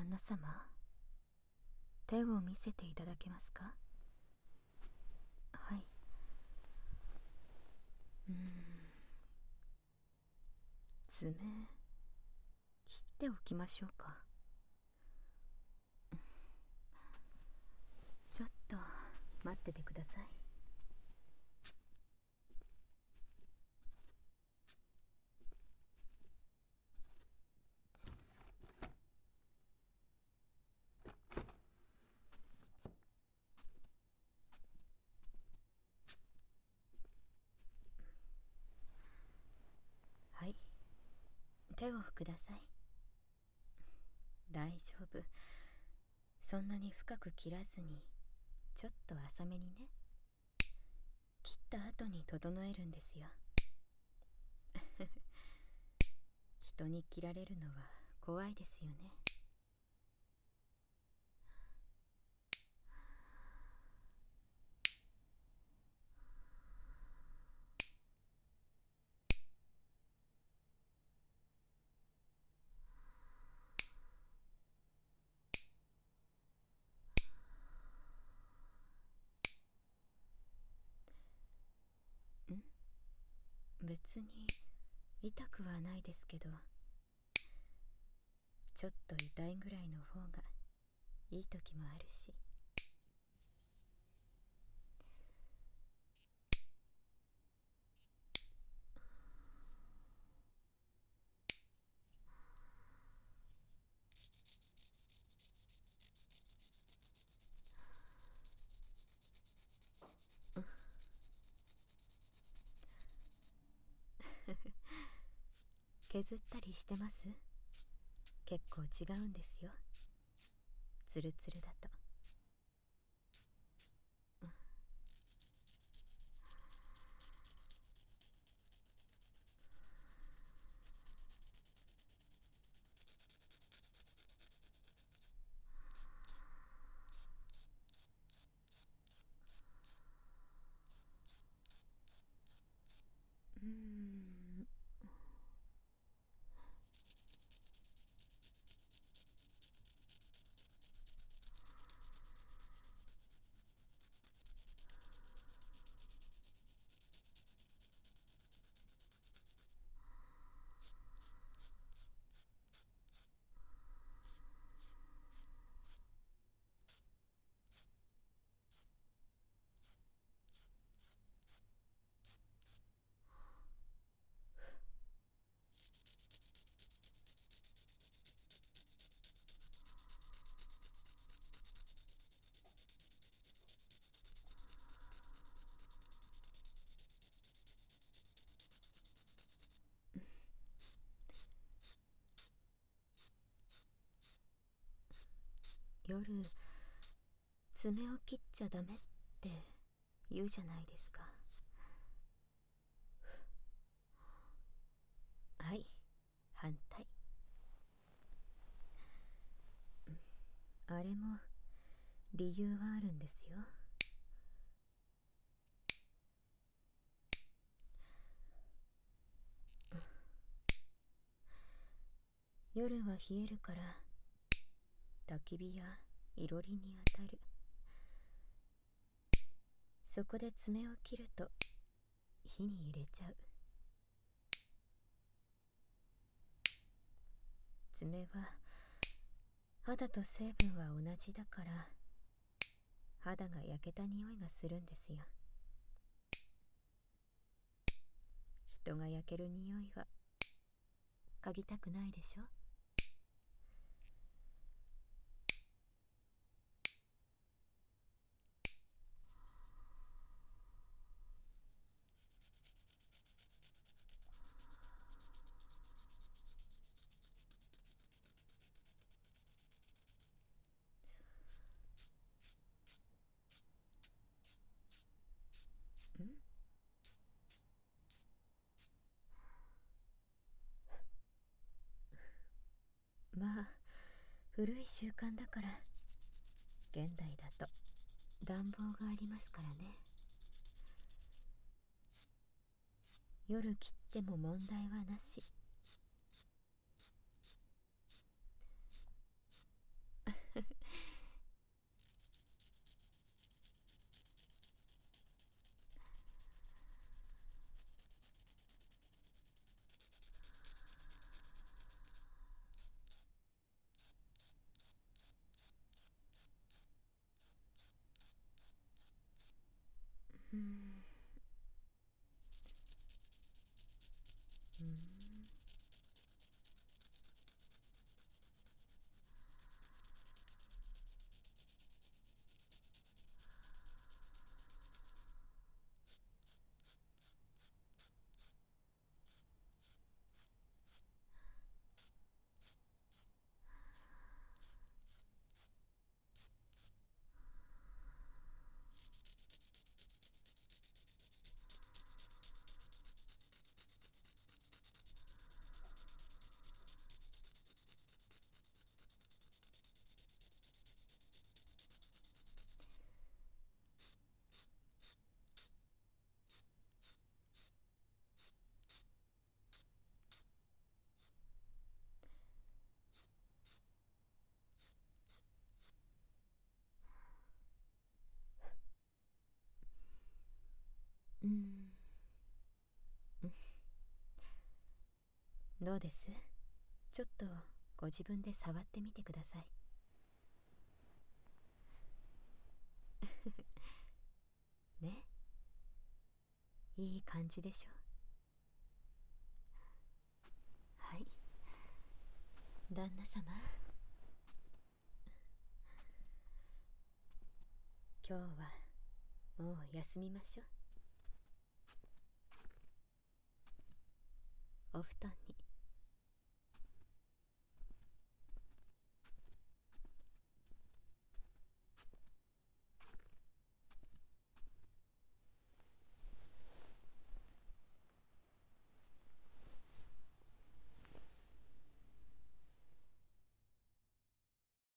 旦那様、手を見せていただけますか？はい。爪切っておきましょうか。ちょっと待っててください。はい、手をください。大丈夫、そんなに深く切らずに、ちょっと浅めにね。切った後に整えるんですよ。人に切られるのは怖いですよね。別に痛くはないですけど、ちょっと痛いぐらいの方がいい時もあるし。削ったりしてます？結構違うんですよ、ツルツルだと。夜、爪を切っちゃダメって言うじゃないですか。はい、反対。あれも理由はあるんですよ。夜は冷えるから焚き火やいろりに当たる。そこで爪を切ると火に入れちゃう。爪は肌と成分は同じだから、肌が焼けた匂いがするんですよ。人が焼ける匂いは嗅ぎたくないでしょ。まあ古い習慣だから。現代だと暖房がありますからね。夜切っても問題はなし。 どうです？ちょっとご自分で触ってみてください。ね、いい感じでしょ。はい、旦那様。今日はもう休みましょう。お布団に